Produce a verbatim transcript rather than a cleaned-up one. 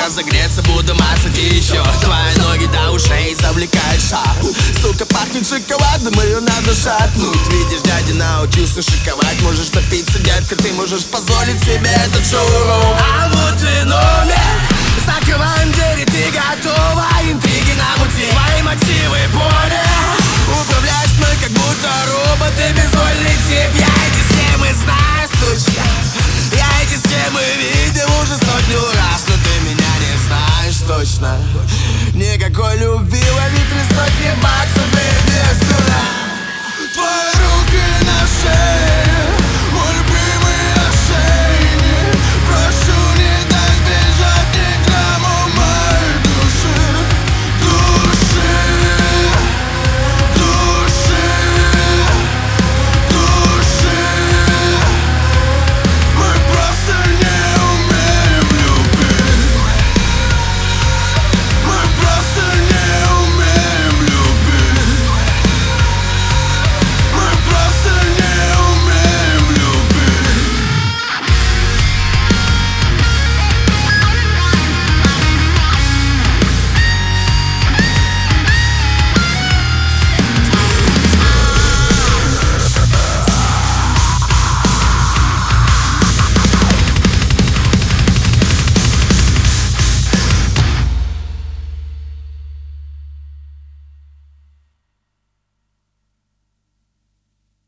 разогреться, буду мацать еще. Твои ноги до ушей завлекают шаг. Сука, пахнет шоколадом, ее надо шатнуть. Видишь, дядя научился шиковать. Можешь напиться, детка, ты можешь позволить себе этот шоурум. А вот и номер. Закрываем двери, ты готова. Интриги на пути, твои мотивы понял. Управляешь мной, как будто робот. Ты безвольный тип, я эти схемы знаю, сучка. Я эти схемы видел уже сотню раз. Но ты меня не знаешь точно. Никакой любви, лови три сотни баксов, и